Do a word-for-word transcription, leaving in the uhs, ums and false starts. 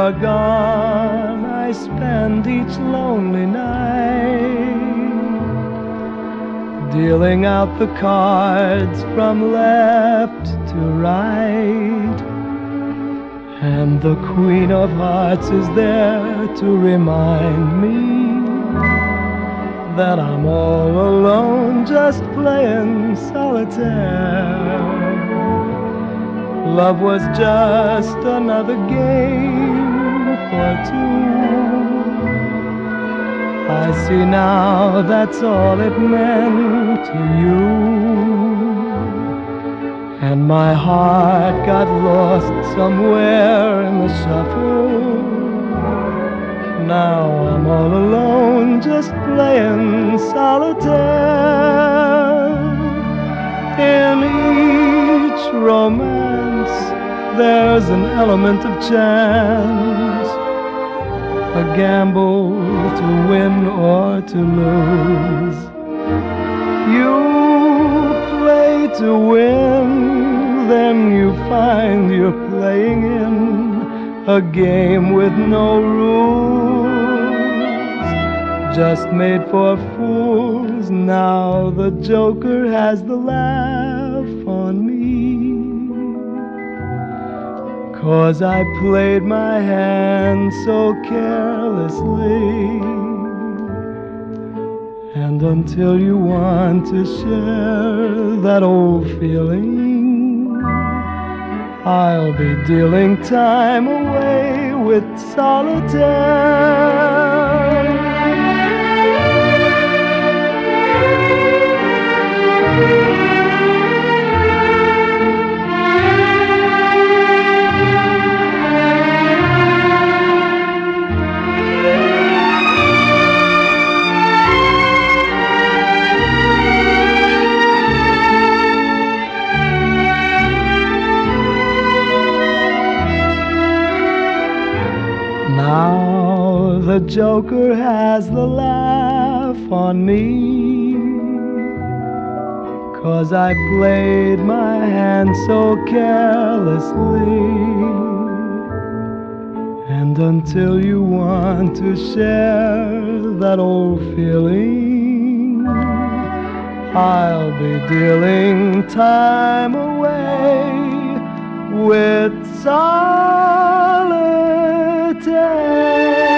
are gone, I spend each lonely night dealing out the cards from left to right. And the Queen of Hearts is there to remind me that I'm all alone, just playing solitaire. Love was just another game for two. I see now that's all it meant to you. And my heart got lost somewhere in the shuffle. Now I'm all alone, just playing solitaire. In each romance, there's an element of chance, a gamble to win or to lose. You play to win, then you find you're playing in a game with no rules, just made for fools. Now the joker has the laugh on me, 'cause I played my hand so carelessly. And until you want to share that old feeling, I'll be dealing time away with solitaire. Now the joker has the laugh on me, 'cause I played my hand so carelessly. And until you want to share that old feeling, I'll be dealing time away with solitaire.